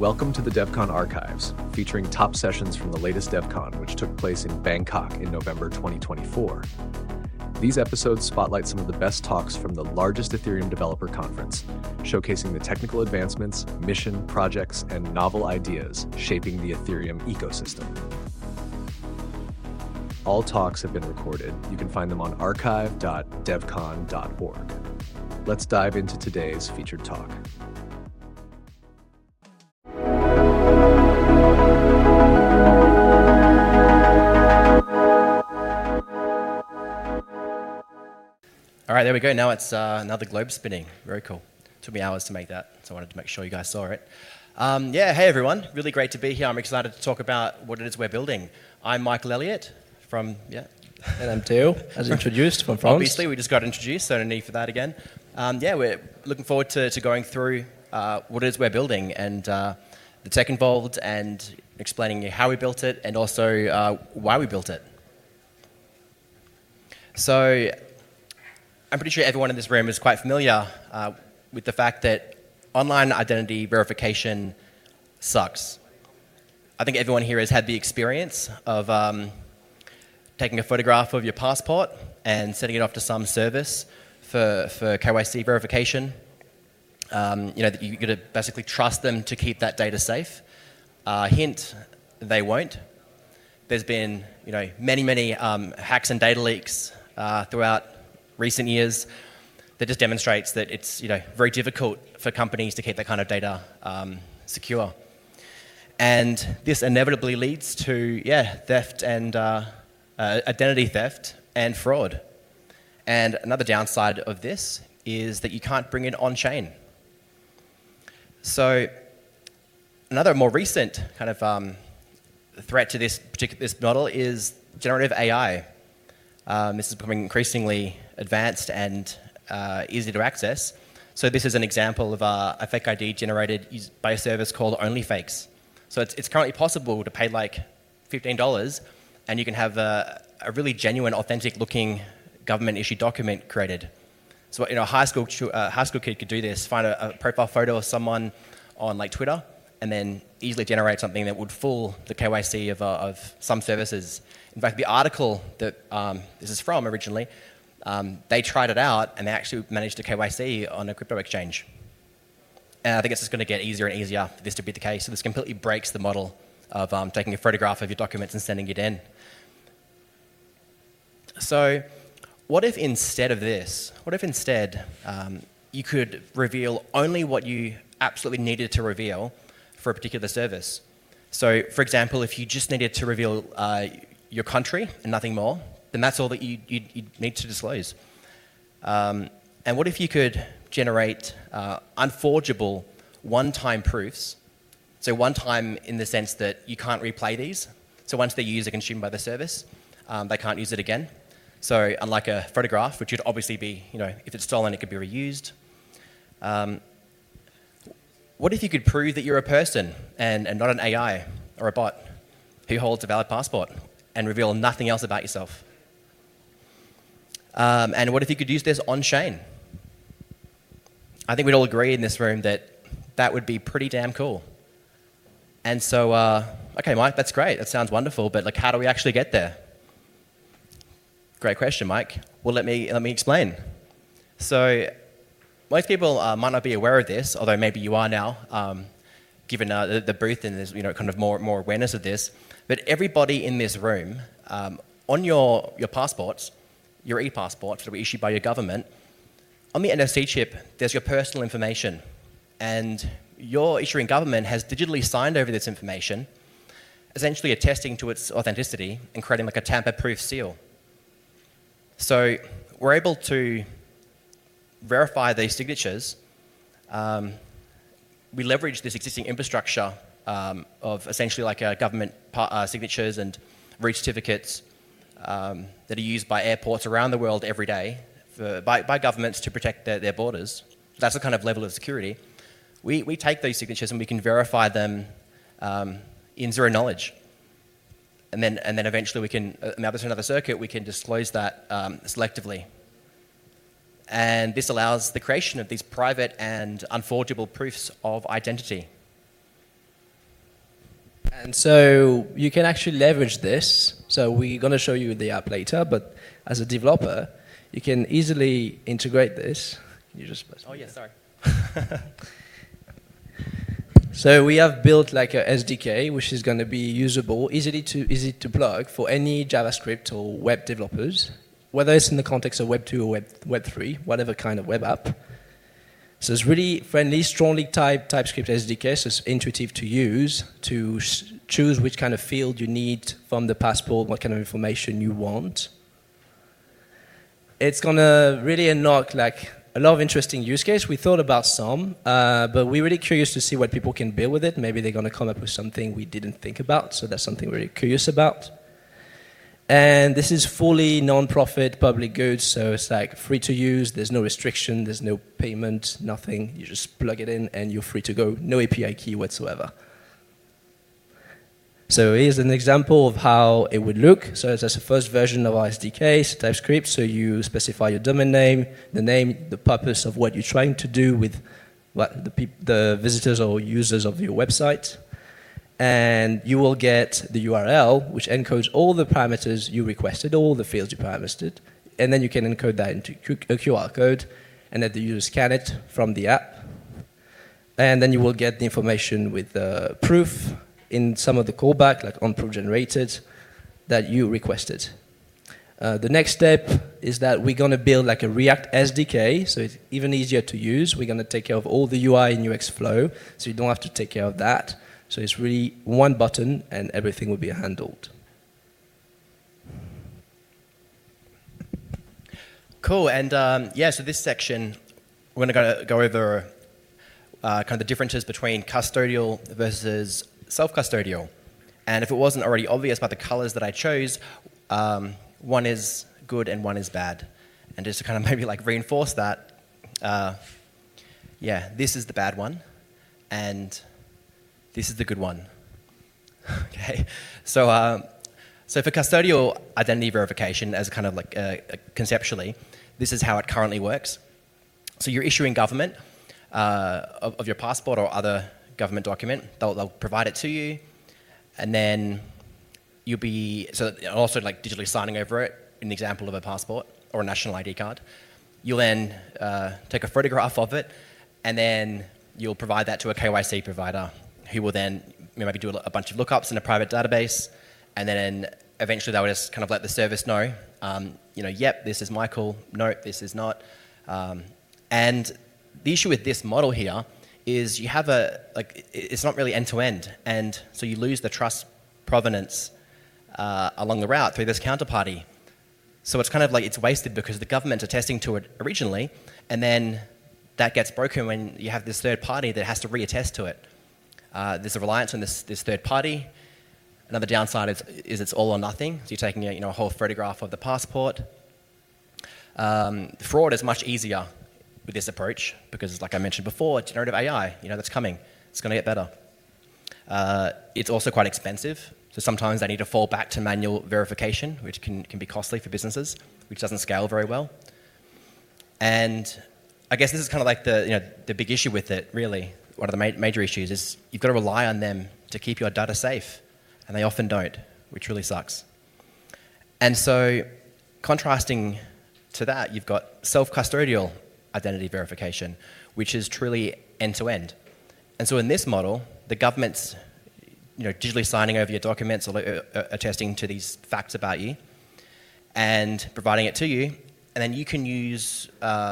Welcome to the DevCon Archives, featuring top sessions from the latest DevCon, which took place in Bangkok in November 2024. These episodes spotlight some of the best talks from the largest Ethereum developer conference, showcasing the technical advancements, mission, projects, and novel ideas shaping the Ethereum ecosystem. All talks have been recorded. You can find them on archive.devcon.org. Let's dive into today's featured talk. All right, there we go. Now it's another globe spinning. Very cool. Took me hours to make that, so I wanted to make sure you guys saw it. Hey everyone. Really great to be here. I'm excited to talk about what it is we're building. I'm Michael Elliott from, And I'm Theo, as introduced, from France. Obviously, we just got introduced, so no need for that again. We're looking forward to going through what it is we're building and the tech involved and explaining how we built it and also why we built it. So I'm pretty sure everyone in this room is quite familiar with the fact that online identity verification sucks. I think everyone here has had the experience of taking a photograph of your passport and sending it off to some service for KYC verification. That you've got to basically trust them to keep that data safe. Hint, they won't. There's been many hacks and data leaks throughout recent years that just demonstrates that it's very difficult for companies to keep that kind of data secure. And this inevitably leads to theft and identity theft and fraud. And another downside of this is that you can't bring it on-chain. So another more recent kind of threat to this model is generative AI. This is becoming increasingly advanced and easy to access. So this is an example of a fake ID generated by a service called OnlyFakes. So it's currently possible to pay like $15 and you can have a really genuine, authentic-looking government-issued document created. So a high school kid could do this, find a profile photo of someone on like Twitter, and then easily generate something that would fool the KYC of some services. In fact, the article that this is from originally, they tried it out and they actually managed to KYC on a crypto exchange. And I think it's just going to get easier and easier for this to be the case. So this completely breaks the model of taking a photograph of your documents and sending it in. So what if instead of this, you could reveal only what you absolutely needed to reveal for a particular service? So for example, if you just needed to reveal your country and nothing more, then that's all that you need to disclose. And what if you could generate unforgeable one-time proofs? So one time in the sense that you can't replay these. So once they're used or consumed by the service, they can't use it again. So unlike a photograph, which would obviously be, if it's stolen, it could be reused. What if you could prove that you're a person and not an AI or a bot who holds a valid passport and reveal nothing else about yourself? And what if you could use this on-chain? I think we'd all agree in this room that that would be pretty damn cool. And so, okay, Mike, that's great. That sounds wonderful, but how do we actually get there? Great question, Mike. Well, let me explain. So most people might not be aware of this, although maybe you are now, given the booth and there's kind of more awareness of this. But everybody in this room, on your passports, your e-passports that were issued by your government, on the NFC chip, there's your personal information. And your issuing government has digitally signed over this information, essentially attesting to its authenticity and creating like a tamper-proof seal. So we're able to verify these signatures. We leverage this existing infrastructure of essentially like government signatures and read certificates that are used by airports around the world every day by governments to protect their borders. That's the kind of level of security. We take these signatures and we can verify them in zero knowledge. And then eventually we can, now there's another circuit, we can disclose that selectively. And this allows the creation of these private and unforgeable proofs of identity. And so you can actually leverage this. So we're going to show you the app later, but as a developer, you can easily integrate this. Can you just press? Oh, yeah, sorry. So we have built like a SDK, which is going to be usable, easy to plug for any JavaScript or web developers, whether it's in the context of Web 2 or Web 3, whatever kind of web app. So it's really friendly, strongly typed TypeScript SDK, so it's intuitive to use, to choose which kind of field you need from the passport, what kind of information you want. It's going to really unlock like a lot of interesting use cases. We thought about some, but we're really curious to see what people can build with it. Maybe they're going to come up with something we didn't think about, so that's something we're really curious about. And this is fully non-profit public goods, so it's like free to use. There's no restriction, there's no payment, nothing. You just plug it in and you're free to go. No API key whatsoever. So here's an example of how it would look. So that's the first version of our SDK, so TypeScript. So you specify your domain name, the purpose of what you're trying to do with the visitors or users of your website. And you will get the URL, which encodes all the parameters you requested, all the fields you parametered. And then you can encode that into a QR code and let the user scan it from the app. And then you will get the information with the proof in some of the callback, like onProof generated, that you requested. The next step is that we're going to build like a React SDK, so it's even easier to use. We're going to take care of all the UI and UX flow, so you don't have to take care of that. So it's really one button, and everything will be handled. Cool, and so this section, we're going to go over kind of the differences between custodial versus self-custodial. And if it wasn't already obvious by the colors that I chose, one is good and one is bad. And just to kind of maybe like reinforce that, this is the bad one, and this is the good one. Okay, so for custodial identity verification, as kind of like conceptually, this is how it currently works. So you're issuing government of your passport or other government document. They'll provide it to you, and then you'll be also like digitally signing over it in the example of a passport or a national ID card. You'll then take a photograph of it, and then you'll provide that to a KYC provider, who will then maybe do a bunch of lookups in a private database, and then eventually they'll just kind of let the service know, yep, this is Michael, no, this is not. And the issue with this model here is you have it's not really end-to-end, and so you lose the trust provenance along the route through this counterparty. So it's kind of like it's wasted because the government are testing to it originally, and then that gets broken when you have this third party that has to reattest to it. There's a reliance on this third party. Another downside is it's all or nothing. So you're taking a whole photograph of the passport. Fraud is much easier with this approach because, like I mentioned before, generative AI, that's coming. It's going to get better. It's also quite expensive. So sometimes they need to fall back to manual verification, which can be costly for businesses, which doesn't scale very well. And I guess this is kind of like the big issue with it, really. One of the major issues is you've got to rely on them to keep your data safe, and they often don't, which really sucks. And so contrasting to that, you've got self-custodial identity verification, which is truly end-to-end. And so in this model, the government's digitally signing over your documents or attesting to these facts about you and providing it to you, and then you can use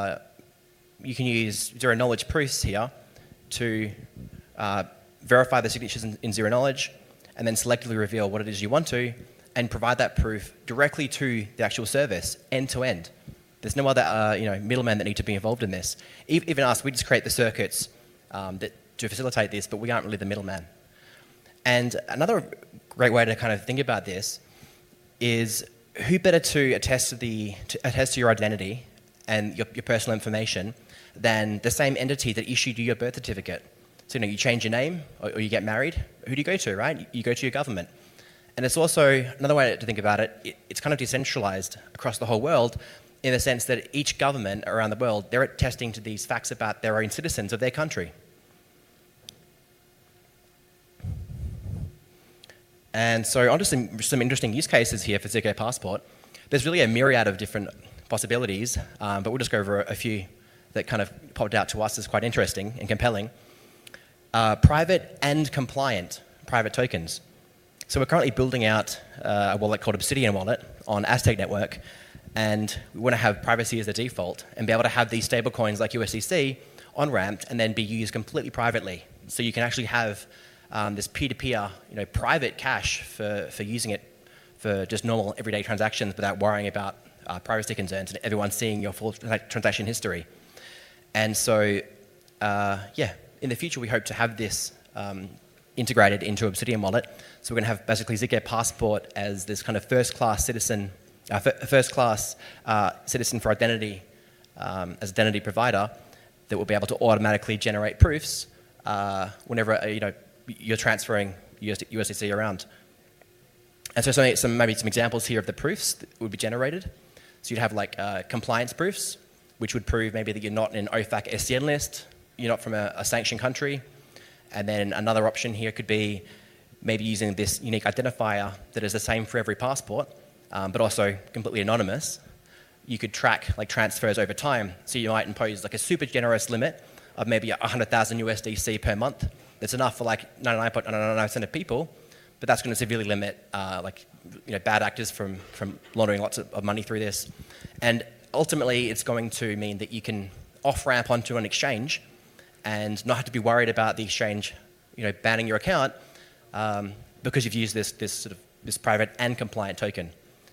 zero knowledge proofs here to verify the signatures in zero knowledge, and then selectively reveal what it is you want to, and provide that proof directly to the actual service, end to end. There's no other middlemen that need to be involved in this. Even us, we just create the circuits to facilitate this, but we aren't really the middleman. And another great way to kind of think about this is who better to attest to your identity and your personal information than the same entity that issued you your birth certificate. So you change your name or you get married, who do you go to, right? You go to your government. And it's also, another way to think about it, it's kind of decentralized across the whole world in the sense that each government around the world, they're attesting to these facts about their own citizens of their country. And so onto some interesting use cases here for ZK Passport. There's really a myriad of different possibilities, but we'll just go over a few that kind of popped out to us as quite interesting and compelling. Private and compliant private tokens. So we're currently building out a wallet called Obsidian Wallet on Aztec Network, and we want to have privacy as the default and be able to have these stablecoins like USDC on-ramped and then be used completely privately. So you can actually have this peer-to-peer, private cash for using it for just normal everyday transactions without worrying about privacy concerns and everyone seeing your full transaction history. And so, in the future we hope to have this integrated into Obsidian Wallet. So we're going to have basically ZK Passport as this kind of first-class citizen for identity as identity provider that will be able to automatically generate proofs whenever you're transferring USDC around. And so maybe some examples here of the proofs that would be generated. So you'd have like compliance proofs, which would prove maybe that you're not in an OFAC SCN list, you're not from a sanctioned country. And then another option here could be maybe using this unique identifier that is the same for every passport, but also completely anonymous. You could track like transfers over time. So you might impose like a super generous limit of maybe 100,000 USDC per month. That's enough for like 99.99% of people, but that's going to severely limit bad actors from laundering lots of money through this. And ultimately, it's going to mean that you can off-ramp onto an exchange and not have to be worried about the exchange, banning your account because you've used this private and compliant token.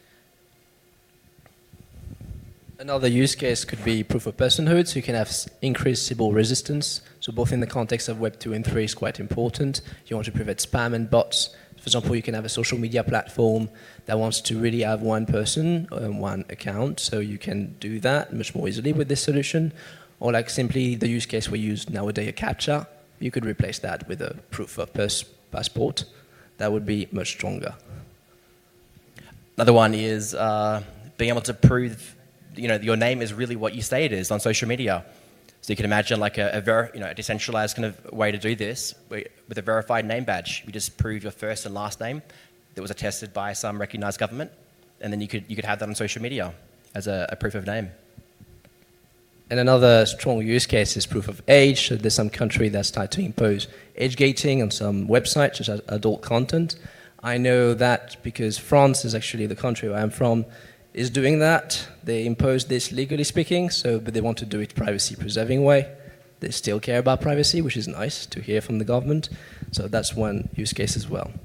Another use case could be proof of personhood, so you can have increased Sybil resistance. So both in the context of Web 2 and 3 is quite important. You want to prevent spam and bots. For example, you can have a social media platform that wants to really have one person and one account, so you can do that much more easily with this solution. Or like simply the use case we use nowadays, a CAPTCHA, you could replace that with a proof of passport. That would be much stronger. Another one is being able to prove your name is really what you say it is on social media. So you can imagine like a decentralized kind of way to do this with a verified name badge. You just prove your first and last name that was attested by some recognized government, and then you could have that on social media as a proof of name. And another strong use case is proof of age. So there's some country that's tried to impose age gating on some websites, such as adult content. I know that because France is actually the country where I'm from, is doing that. They impose this legally speaking, but they want to do it privacy-preserving way. They still care about privacy, which is nice to hear from the government. So that's one use case as well.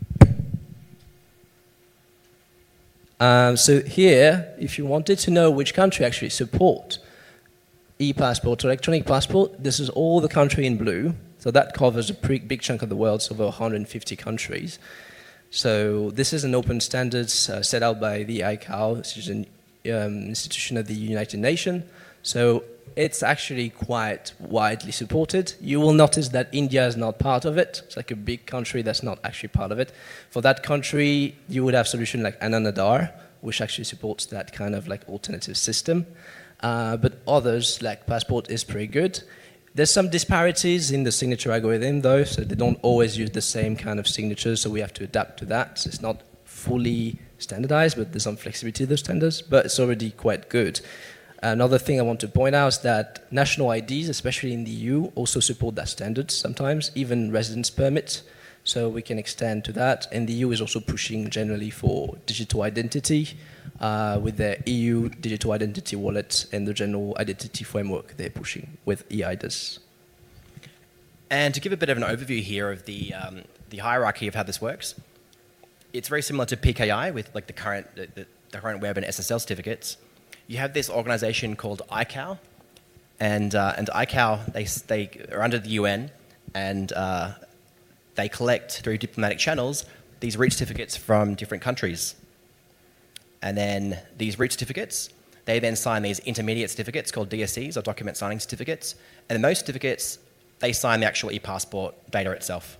So here, if you wanted to know which country actually support e-passport or electronic passport, this is all the country in blue. So that covers a pretty big chunk of the world, so over 150 countries. So this is an open standard set out by the ICAO, which is an institution of the United Nations. So it's actually quite widely supported. You will notice that India is not part of it. It's like a big country that's not actually part of it. For that country, you would have a solution like Anand, which actually supports that kind of like alternative system. But others, like Passport, is pretty good. There's some disparities in the signature algorithm, though, so they don't always use the same kind of signatures, so we have to adapt to that. So it's not fully standardized, but there's some flexibility to those standards, but it's already quite good. Another thing I want to point out is that national IDs, especially in the EU, also support that standard sometimes, even residence permits. So we can extend to that. And the EU is also pushing generally for digital identity with the EU digital identity wallet and the general identity framework they're pushing with eIDAS. And to give a bit of an overview here of the hierarchy of how this works, it's very similar to PKI with like the current web and SSL certificates. You have this organization called ICAO, and ICAO, they are under the UN, and they collect through diplomatic channels these root certificates from different countries. And then these root certificates, they then sign these intermediate certificates called DSCs, or document signing certificates. And in those certificates, they sign the actual e-passport data itself.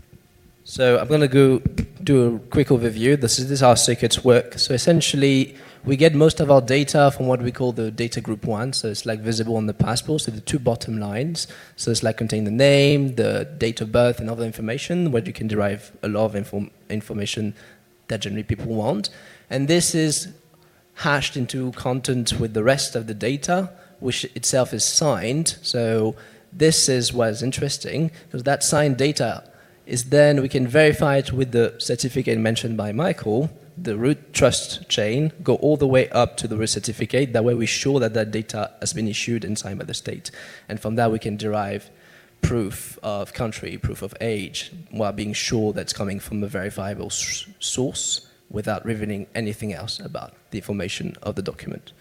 So I'm going to go do a quick overview. This is how circuits work. So essentially, we get most of our data from what we call the data group 1, so it's like visible on the passport, so the 2 bottom lines. So it's like contain the name, the date of birth, and other information, where you can derive a lot of information that generally people want. And this is hashed into content with the rest of the data, which itself is signed. So this is what is interesting, because that signed data is then we can verify it with the certificate mentioned by Michael, the root trust chain, go all the way up to the root certificate. That way we're sure that that data has been issued and signed by the state. And from that we can derive proof of country, proof of age, while being sure that's coming from a verifiable source without revealing anything else about the information of the document.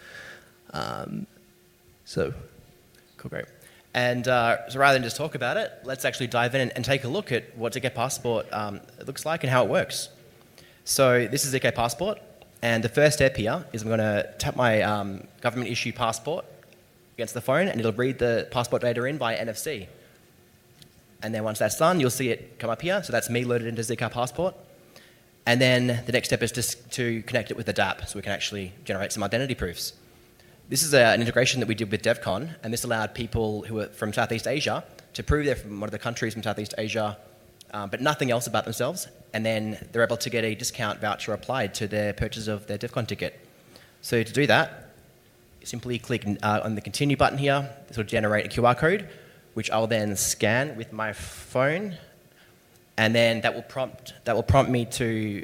So, cool, great. And so rather than just talk about it, let's actually dive in and take a look at what ZK Passport looks like and how it works. So this is ZK Passport, and the first step here is I'm going to tap my government issue passport against the phone, and it'll read the passport data in by NFC. And then once that's done, you'll see it come up here. So that's me loaded into ZK Passport. And then the next step is just to connect it with the DApp, so we can actually generate some identity proofs. This is an integration that we did with DevCon, and this allowed people who are from Southeast Asia to prove they're from one of the countries from Southeast Asia, but nothing else about themselves, and then they're able to get a discount voucher applied to their purchase of their DevCon ticket. So to do that, simply click on the Continue button here. This will generate a QR code, which I'll then scan with my phone, and then that will prompt me to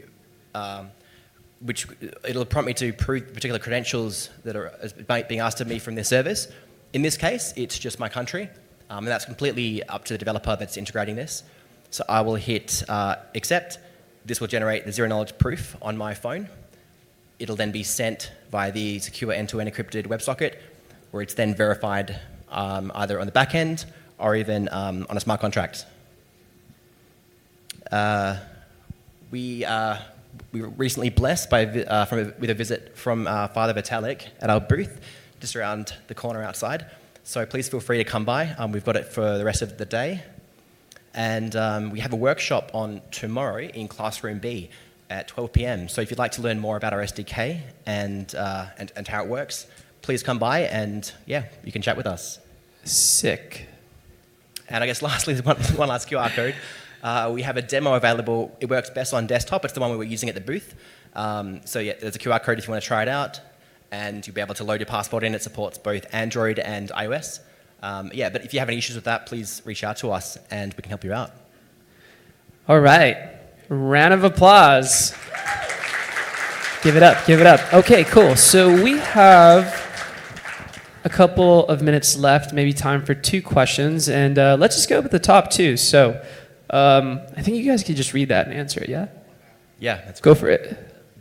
it'll prompt me to prove particular credentials that are being asked of me from their service. In this case, it's just my country, and that's completely up to the developer that's integrating this. So I will hit accept. This will generate the zero-knowledge proof on my phone. It'll then be sent via the secure end-to-end encrypted WebSocket, where it's then verified either on the back end or even on a smart contract. We were recently blessed with a visit from Father Vitalik at our booth, just around the corner outside. So please feel free to come by. We've got it for the rest of the day. And we have a workshop on tomorrow in Classroom B at 12 p.m. So if you'd like to learn more about our SDK and how it works, please come by and, yeah, you can chat with us. Sick. And I guess lastly, one last QR code. We have a demo available. It works best on desktop. It's the one we were using at the booth. So yeah, there's a QR code if you want to try it out, and you'll be able to load your passport in. It supports both Android and iOS. Yeah, but if you have any issues with that, please reach out to us, and we can help you out. All right. Round of applause. Give it up, give it up. Okay, cool. So we have a couple of minutes left, maybe time for 2 questions, and let's just go with the top 2. So I think you guys could just read that and answer it, yeah? Yeah, that's go for it.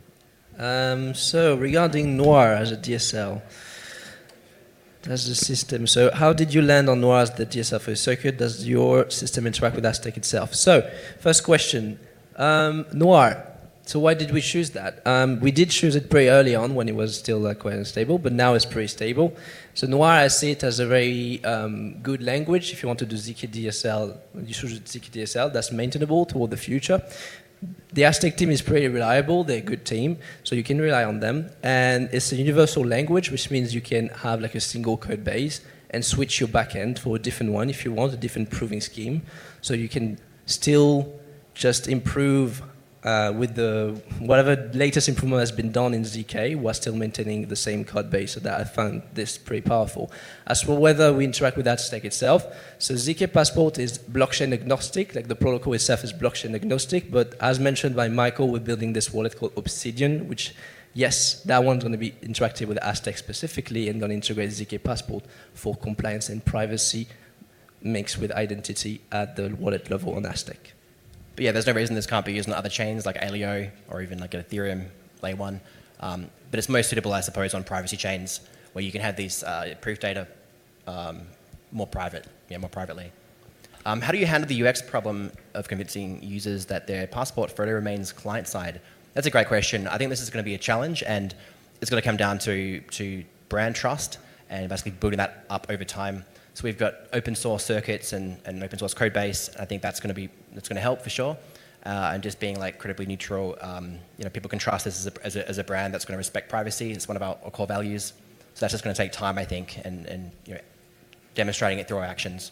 So regarding Noir as a DSL, that's the system. So how did you land on Noir as the DSL for your circuit? Does your system interact with Aztec itself? So first question, Noir. So why did we choose that? We did choose it pretty early on when it was still quite unstable, but now it's pretty stable. So Noir, I see it as a very good language. If you want to do ZK DSL, you choose ZK DSL. That's maintainable toward the future. The Aztec team is pretty reliable. They're a good team, so you can rely on them. And it's a universal language, which means you can have like a single code base and switch your backend for a different one if you want, a different proving scheme. So you can still just improve with the whatever latest improvement has been done in ZK, while still maintaining the same code base. So that I found this pretty powerful. As for whether we interact with Aztec itself, so ZK Passport is blockchain agnostic, like the protocol itself is blockchain agnostic, but as mentioned by Michael, we're building this wallet called Obsidian, which, yes, that one's going to be interactive with Aztec specifically and going to integrate ZK Passport for compliance and privacy mixed with identity at the wallet level on Aztec. But yeah, there's no reason this can't be used on other chains like Aleo or even like an Ethereum layer 1. But it's most suitable, I suppose, on privacy chains where you can have these proof data more privately. How do you handle the UX problem of convincing users that their passport photo remains client-side? That's a great question. I think this is going to be a challenge, and it's going to come down to brand trust and basically building that up over time. So we've got open source circuits and an open source code base. I think that's going to help for sure. and just being like incredibly neutral. People can trust us as a brand that's going to respect privacy. It's one of our core values. So that's just going to take time, I think, and demonstrating it through our actions.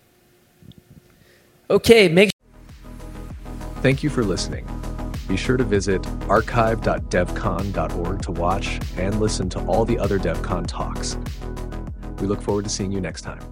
Okay, Thank you for listening. Be sure to visit archive.devcon.org to watch and listen to all the other DevCon talks. We look forward to seeing you next time.